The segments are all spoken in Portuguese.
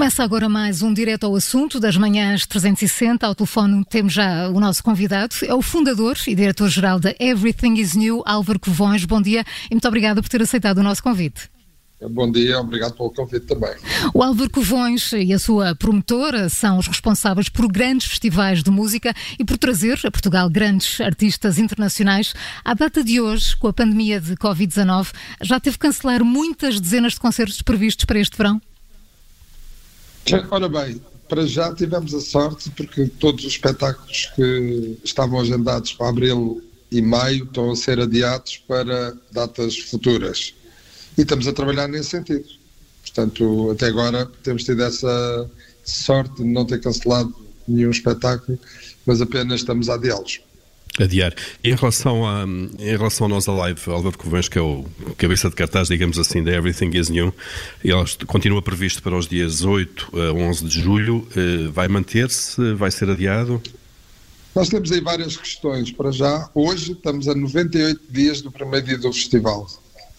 Começa agora mais um Direto ao Assunto das manhãs 360. Ao telefone temos já o nosso convidado, é o fundador e diretor-geral da Everything is New, Álvaro Covões. Bom dia e muito obrigada por ter aceitado o nosso convite. Bom dia, obrigado pelo convite também. O Álvaro Covões e a sua promotora são os responsáveis por grandes festivais de música e por trazer a Portugal grandes artistas internacionais. À data de hoje, com a pandemia de Covid-19, já teve que cancelar muitas dezenas de concertos previstos para este verão? Ora bem, para já tivemos a sorte porque todos os espetáculos que estavam agendados para abril e maio estão a ser adiados para datas futuras. E estamos a trabalhar nesse sentido. Portanto, até agora temos tido essa sorte de não ter cancelado nenhum espetáculo, mas apenas estamos a adiá-los. Adiar. Em relação ao Nós Alive, Álvaro Covões, que é o cabeça de cartaz, digamos assim, da Everything is New, ele continua previsto para os dias 8 a 11 de julho. Vai manter-se? Vai ser adiado? Nós temos aí várias questões. Para já, hoje estamos a 98 dias do primeiro dia do festival.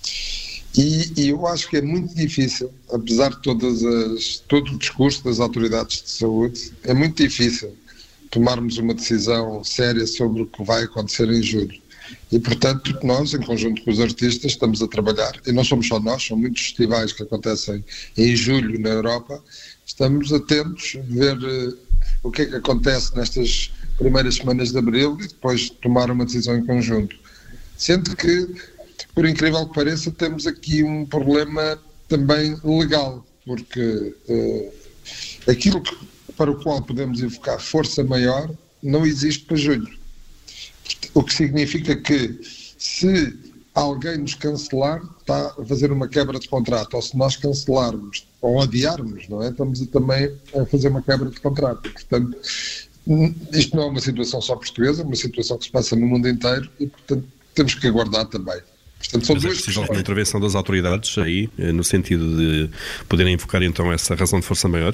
E eu acho que é muito difícil, apesar de todo o discurso das autoridades de saúde, é muito difícil tomarmos uma decisão séria sobre o que vai acontecer em julho. E, portanto, nós, em conjunto com os artistas, estamos a trabalhar, e não somos só nós, são muitos festivais que acontecem em julho na Europa, estamos atentos a ver o que é que acontece nestas primeiras semanas de abril e depois tomar uma decisão em conjunto. Sendo que, por incrível que pareça, temos aqui um problema também legal, porque aquilo para o qual podemos invocar força maior não existe para julho. O que significa que, se alguém nos cancelar, está a fazer uma quebra de contrato, ou se nós cancelarmos ou adiarmos, não é? Estamos também a fazer uma quebra de contrato. Portanto, isto não é uma situação só portuguesa, é uma situação que se passa no mundo inteiro e, portanto, temos que aguardar também. Portanto, são duas questões. Mas é intervenção das autoridades aí, no sentido de poderem invocar então essa razão de força maior?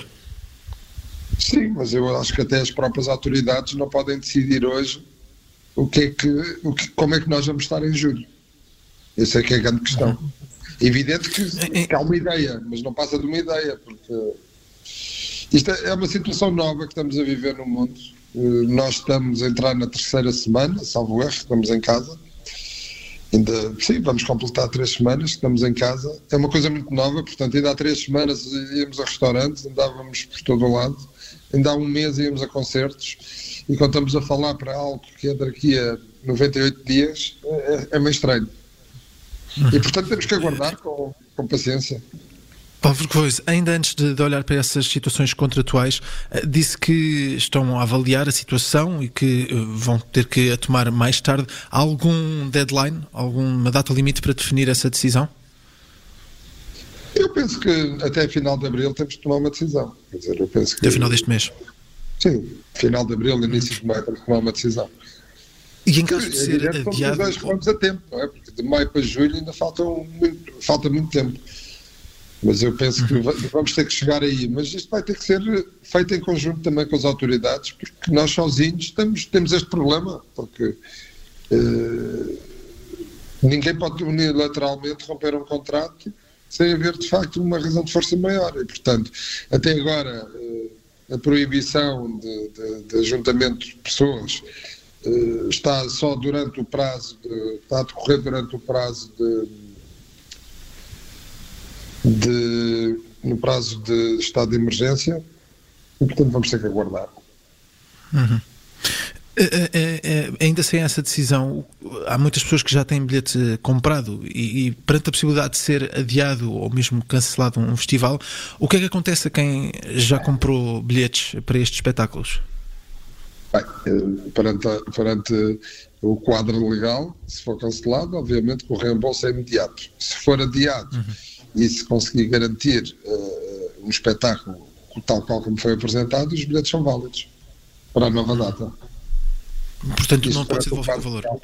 Sim, mas eu acho que até as próprias autoridades não podem decidir hoje como é que nós vamos estar em julho. Essa é que é a grande questão. É evidente que há uma ideia, mas não passa de uma ideia, porque isto é uma situação nova que estamos a viver no mundo. Nós estamos a entrar na terceira semana, salvo erro, estamos em casa. Sim, vamos completar 3 semanas que estamos em casa. É uma coisa muito nova, portanto, ainda há 3 semanas íamos a restaurantes, andávamos por todo o lado. Ainda há um mês íamos a concertos. E quando estamos a falar para algo que é daqui a 98 dias, é meio estranho. E, portanto, temos que aguardar com paciência. Álvaro Covões, ainda antes de olhar para essas situações contratuais, disse que estão a avaliar a situação e que vão ter que a tomar mais tarde. Há algum deadline, alguma data limite para definir essa decisão? Eu penso que até final de abril temos de tomar uma decisão. Quer dizer, eu penso que... Até final deste mês? Sim, final de abril, início de maio, temos de tomar uma decisão. E em caso de ser adiado... Vamos a tempo, não é? Porque de maio para julho ainda falta muito tempo. Mas eu penso que vamos ter que chegar aí. Mas isto vai ter que ser feito em conjunto também com as autoridades, porque nós sozinhos temos este problema, porque ninguém pode unilateralmente romper um contrato sem haver, de facto, uma razão de força maior. E, portanto, até agora, a proibição de ajuntamento de pessoas está só durante o prazo, está a decorrer durante o prazo no prazo de estado de emergência e, portanto, vamos ter que aguardar. Ainda sem essa decisão, há muitas pessoas que já têm bilhete comprado e perante a possibilidade de ser adiado ou mesmo cancelado um festival, o que é que acontece a quem já comprou bilhetes para estes espetáculos? Bem, perante o quadro legal, se for cancelado, obviamente que o reembolso é imediato. Se for adiado e se conseguir garantir um espetáculo tal qual como foi apresentado, os bilhetes são válidos para a nova data. Portanto, não pode ser devolvido o valor.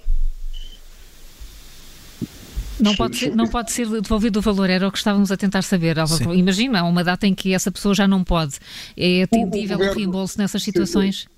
Não pode ser devolvido o valor, era o que estávamos a tentar saber. Imagina, há uma data em que essa pessoa já não pode. É atendível o reembolso nessas situações?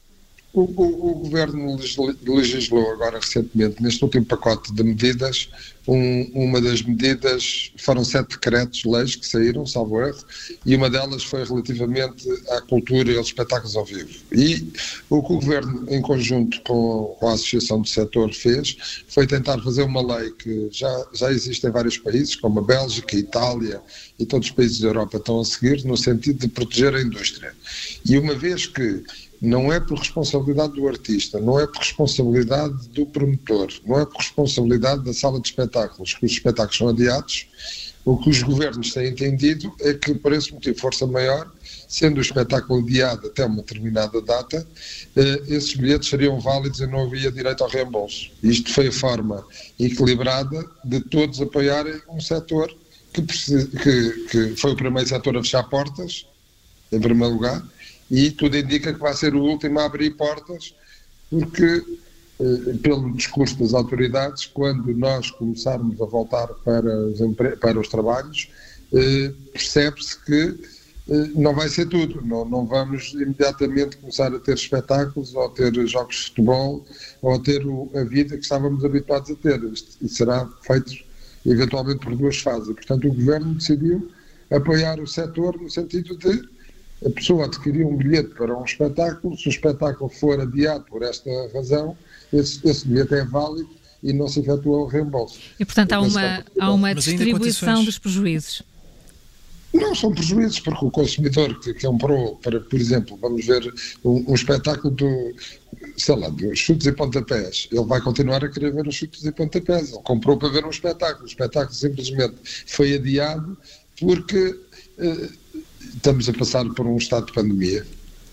O Governo legislou agora recentemente, neste último pacote de medidas, uma das medidas, foram 7 decretos-leis que saíram, salvo erro, e uma delas foi relativamente à cultura e aos espetáculos ao vivo. E o que o Governo, em conjunto com a Associação do Setor, fez, foi tentar fazer uma lei que já existe em vários países, como a Bélgica, a Itália e todos os países da Europa estão a seguir, no sentido de proteger a indústria. E uma vez que não é por responsabilidade do artista, não é por responsabilidade do promotor, não é por responsabilidade da sala de espetáculos, que os espetáculos são adiados, o que os governos têm entendido é que, por esse motivo, força maior, sendo o espetáculo adiado até uma determinada data, esses bilhetes seriam válidos e não havia direito ao reembolso. Isto foi a forma equilibrada de todos apoiarem um setor que foi o primeiro setor a fechar portas, em primeiro lugar, e tudo indica que vai ser o último a abrir portas, porque, pelo discurso das autoridades, quando nós começarmos a voltar para os trabalhos, percebe-se que não vai ser tudo, não vamos imediatamente começar a ter espetáculos, ou a ter jogos de futebol, ou a ter a vida que estávamos habituados a ter. Isto será feito eventualmente por 2 fases. Portanto, o Governo decidiu apoiar o setor no sentido de a pessoa adquirir um bilhete para um espetáculo, se o espetáculo for adiado por esta razão, esse bilhete é válido e não se efetua o reembolso. E, portanto, há uma distribuição dos prejuízos. Não são prejuízos, porque o consumidor que comprou, por exemplo, vamos ver um espetáculo dos chutes e pontapés, ele vai continuar a querer ver os chutes e pontapés, ele comprou para ver um espetáculo, o espetáculo simplesmente foi adiado porque estamos a passar por um estado de pandemia.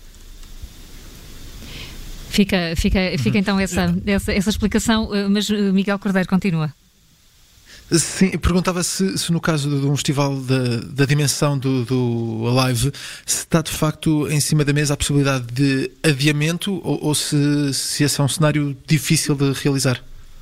Fica então essa explicação, mas Miguel Cordeiro continua. Sim, perguntava se no caso de um festival da dimensão do Alive, se está de facto em cima da mesa a possibilidade de adiamento ou se esse é um cenário difícil de realizar?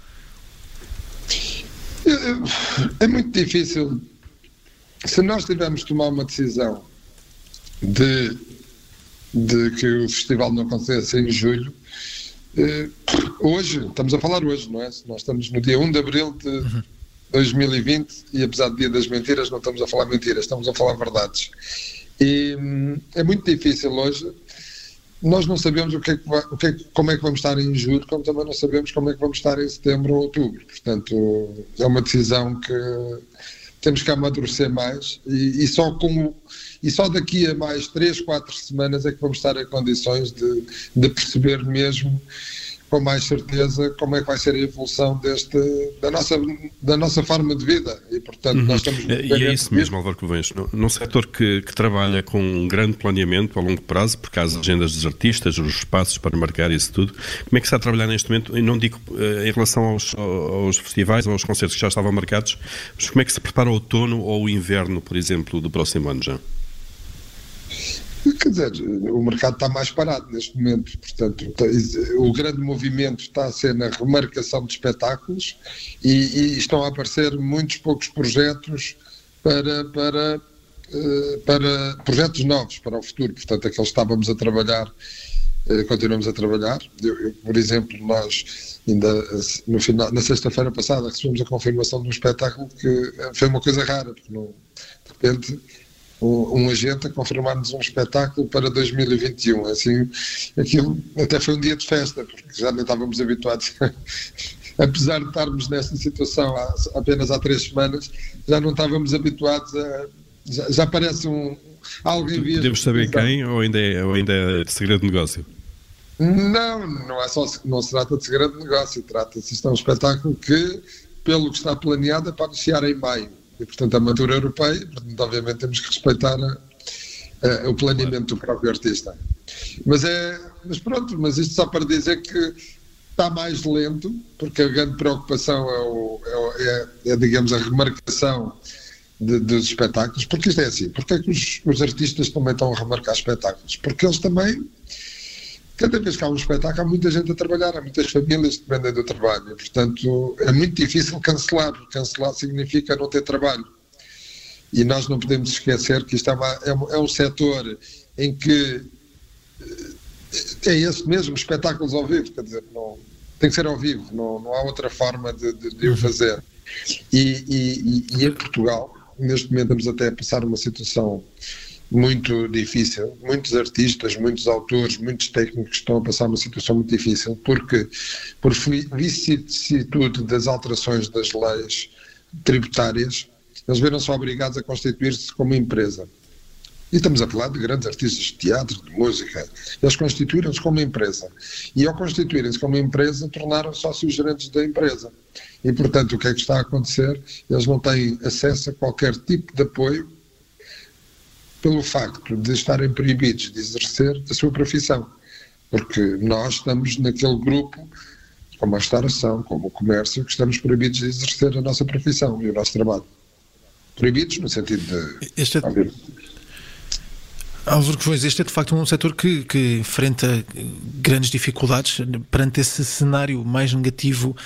É muito difícil. Se nós tivermos de tomar uma decisão de que o festival não aconteça em julho, hoje, estamos a falar hoje, não é? Nós estamos no dia 1 de abril de 2020 e, apesar do dia das mentiras, não estamos a falar mentiras, estamos a falar verdades. E é muito difícil hoje. Nós não sabemos como é que vamos estar em julho, como também não sabemos como é que vamos estar em setembro ou outubro. Portanto, é uma decisão que temos que amadurecer mais e só daqui a mais 3, 4 semanas é que vamos estar em condições de perceber mesmo com mais certeza como é que vai ser a evolução da nossa forma de vida e, portanto, nós estamos... E é isso mesmo, Álvaro Covens. Num setor que trabalha com um grande planeamento a longo prazo, porque há as agendas dos artistas, os espaços para marcar isso tudo, como é que está a trabalhar neste momento? E não digo em relação aos festivais ou aos concertos que já estavam marcados, mas como é que se prepara o outono ou o inverno, por exemplo, do próximo ano já? Quer dizer, o mercado está mais parado neste momento, portanto, o grande movimento está a ser na remarcação de espetáculos e estão a aparecer muitos poucos projetos para projetos novos para o futuro, portanto, aqueles que estávamos a trabalhar, continuamos a trabalhar. Por exemplo, nós ainda na sexta-feira passada recebemos a confirmação de um espetáculo que foi uma coisa rara, porque de repente um agente a confirmar-nos um espetáculo para 2021. Assim, aquilo até foi um dia de festa, porque já nem estávamos habituados. Apesar de estarmos nesta situação apenas há 3 semanas, já não estávamos habituados a... Já parece alguém via... Podemos saber quem ou ainda é de segredo de negócio? Não se trata de segredo de negócio, trata-se de um espetáculo que, pelo que está planeado, é para anunciar em maio. E, portanto, a abertura europeia, portanto, obviamente temos que respeitar o planeamento do próprio artista. Mas isto só para dizer que está mais lento, porque a grande preocupação é digamos, a remarcação dos espetáculos, porque isto é assim, porque é que os artistas também estão a remarcar espetáculos? Porque eles também, cada vez que há um espetáculo, há muita gente a trabalhar, há muitas famílias que dependem do trabalho, e, portanto, é muito difícil cancelar, porque cancelar significa não ter trabalho. E nós não podemos esquecer que isto é um setor em que É esse mesmo, espetáculos ao vivo, quer dizer, não, tem que ser ao vivo, não há outra forma de o fazer. E em Portugal, neste momento estamos até a passar uma situação muito difícil, muitos artistas, muitos autores, muitos técnicos estão a passar uma situação muito difícil, porque por vicissitude das alterações das leis tributárias, eles viram-se obrigados a constituir-se como empresa. E estamos a falar de grandes artistas de teatro, de música. Eles constituíram-se como empresa. E ao constituírem-se como empresa, tornaram-se sócios gerentes da empresa. E, portanto, o que é que está a acontecer? Eles não têm acesso a qualquer tipo de apoio pelo facto de estarem proibidos de exercer a sua profissão. Porque nós estamos naquele grupo, como a restauração, como o comércio, que estamos proibidos de exercer a nossa profissão e o nosso trabalho. Proibidos no sentido de... Álvaro Covões, este é de facto um setor que enfrenta grandes dificuldades perante esse cenário mais negativo,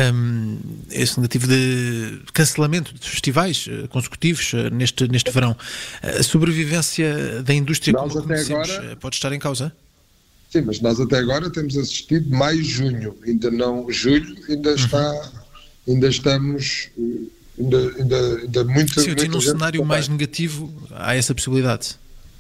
esse negativo de cancelamento de festivais consecutivos neste verão. A sobrevivência da indústria, nós como conhecemos, agora, pode estar em causa? Sim, mas nós até agora temos assistido maio, junho, ainda não julho, ainda estamos muito... Sim, eu tinha num cenário mais negativo, há essa possibilidade.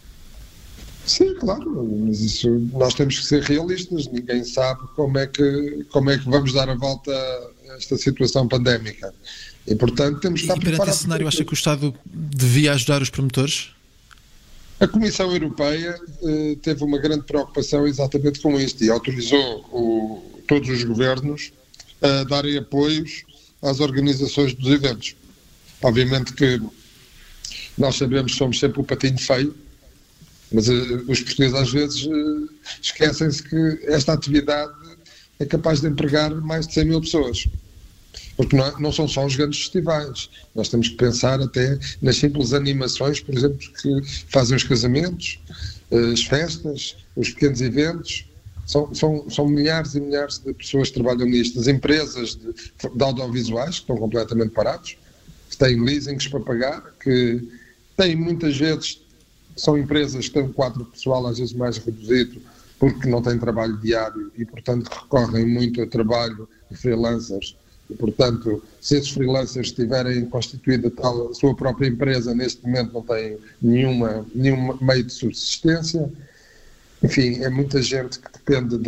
Sim, claro, mas isso, nós temos que ser realistas, ninguém sabe como é que vamos dar a volta a esta situação pandémica. E, portanto, temos que estar preparados. E perante esse cenário, acha que o Estado devia ajudar os promotores? A Comissão Europeia teve uma grande preocupação exatamente com isto e autorizou todos os governos a darem apoios às organizações dos eventos. Obviamente que nós sabemos que somos sempre o patinho feio, mas os portugueses às vezes esquecem-se que esta atividade é capaz de empregar mais de 100 mil pessoas. Porque não são só os grandes festivais. Nós temos que pensar até nas simples animações, por exemplo, que fazem os casamentos, as festas, os pequenos eventos. São milhares e milhares de pessoas que trabalham nisto. As empresas de audiovisuais, que estão completamente parados, que têm leasings para pagar, que têm muitas vezes... São empresas que têm um quadro pessoal às vezes mais reduzido porque não têm trabalho diário e, portanto, recorrem muito ao trabalho de freelancers. E, portanto, se esses freelancers tiverem constituído a sua própria empresa, neste momento não têm nenhum meio de subsistência. Enfim, é muita gente que depende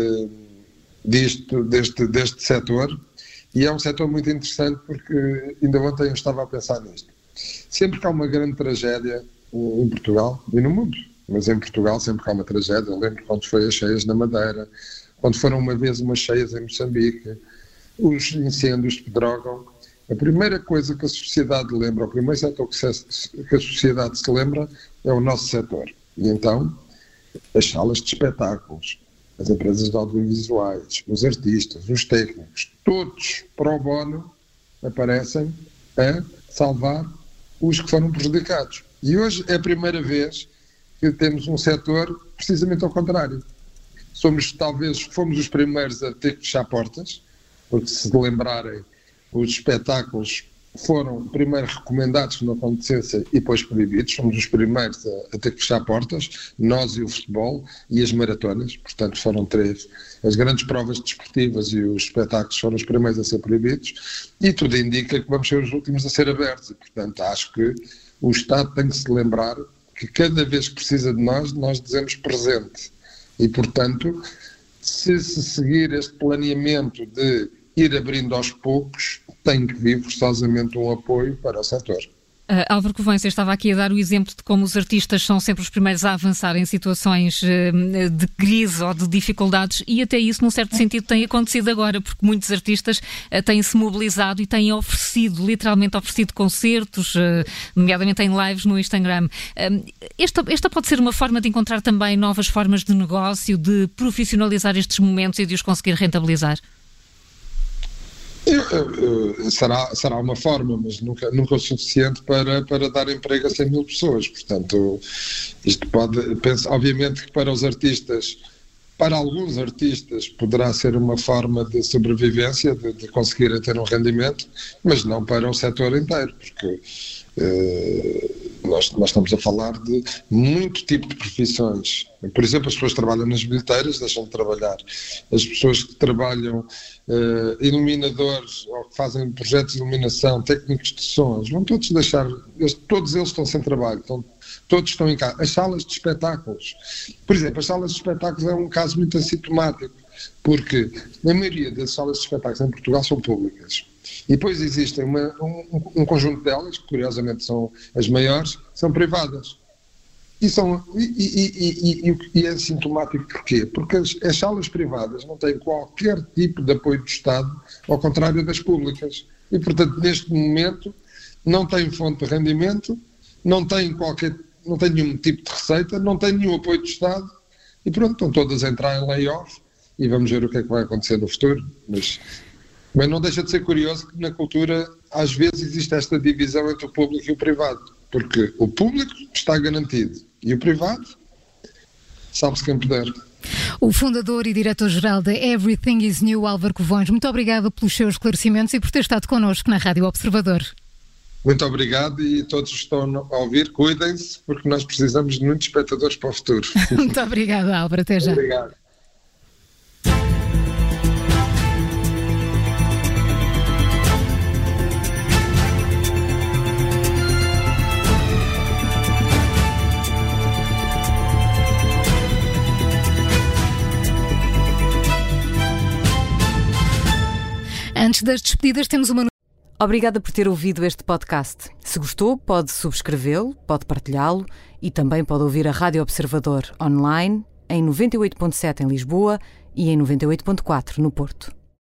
deste setor e é um setor muito interessante porque ainda ontem eu estava a pensar nisto. Sempre que há uma grande tragédia em Portugal e no mundo, mas em Portugal sempre que há uma tragédia, eu lembro quando foi as cheias na Madeira, quando foram uma vez umas cheias em Moçambique, os incêndios de Pedrógão, a primeira coisa que a sociedade lembra, o primeiro setor que a sociedade se lembra é o nosso setor. E então, as salas de espetáculos, as empresas de audiovisuais, os artistas, os técnicos, todos pro bono aparecem a salvar os que foram prejudicados. E hoje é a primeira vez que temos um setor precisamente ao contrário. Fomos os primeiros a ter que fechar portas, porque se lembrarem, os espetáculos foram primeiro recomendados que não acontecessem e depois proibidos. Fomos os primeiros a ter que fechar portas, nós e o futebol e as maratonas, portanto foram 3. As grandes provas desportivas e os espetáculos foram os primeiros a ser proibidos e tudo indica que vamos ser os últimos a ser abertos e, portanto, acho que o Estado tem que se lembrar que cada vez que precisa de nós dizemos presente. E, portanto, se seguir este planeamento de ir abrindo aos poucos, tem que vir forçosamente um apoio para o setor. Álvaro Covões, eu estava aqui a dar o exemplo de como os artistas são sempre os primeiros a avançar em situações de crise ou de dificuldades e até isso, num certo sentido, tem acontecido agora, porque muitos artistas têm-se mobilizado e têm literalmente oferecido concertos, nomeadamente em lives no Instagram. Esta pode ser uma forma de encontrar também novas formas de negócio, de profissionalizar estes momentos e de os conseguir rentabilizar? Será uma forma, mas nunca o suficiente para dar emprego a 100 mil pessoas. Portanto, isto obviamente que para os artistas, para alguns artistas, poderá ser uma forma de sobrevivência, de conseguirem ter um rendimento, mas não para o setor inteiro, porque nós estamos a falar de muito tipo de profissões. Por exemplo, as pessoas que trabalham nas bilheteiras deixam de trabalhar. As pessoas que trabalham iluminadores ou que fazem projetos de iluminação, técnicos de sons, vão todos deixar, todos eles estão sem trabalho, todos estão em casa. As salas de espetáculos, por exemplo, as salas de espetáculos é um caso muito assintomático, porque a maioria das salas de espetáculos em Portugal são públicas. E depois existem um conjunto delas, que curiosamente são as maiores, são privadas. E é sintomático porquê? Porque as salas privadas não têm qualquer tipo de apoio do Estado, ao contrário das públicas. E, portanto, neste momento, não têm fonte de rendimento, não têm nenhum tipo de receita, não têm nenhum apoio do Estado, e pronto, estão todas a entrar em layoff, e vamos ver o que é que vai acontecer no futuro. Mas não deixa de ser curioso que na cultura, às vezes, existe esta divisão entre o público e o privado, porque o público está garantido, e o privado, sabe-se quem puder. O fundador e diretor-geral da Everything is New, Álvaro Covões, muito obrigada pelos seus esclarecimentos e por ter estado connosco na Rádio Observador. Muito obrigado, e todos que estão a ouvir, cuidem-se, porque nós precisamos de muitos espectadores para o futuro. Muito obrigada, Álvaro. Até já. Obrigado. Antes das despedidas, temos uma... Obrigada por ter ouvido este podcast. Se gostou, pode subscrevê-lo, pode partilhá-lo e também pode ouvir a Rádio Observador online em 98.7 em Lisboa e em 98.4 no Porto.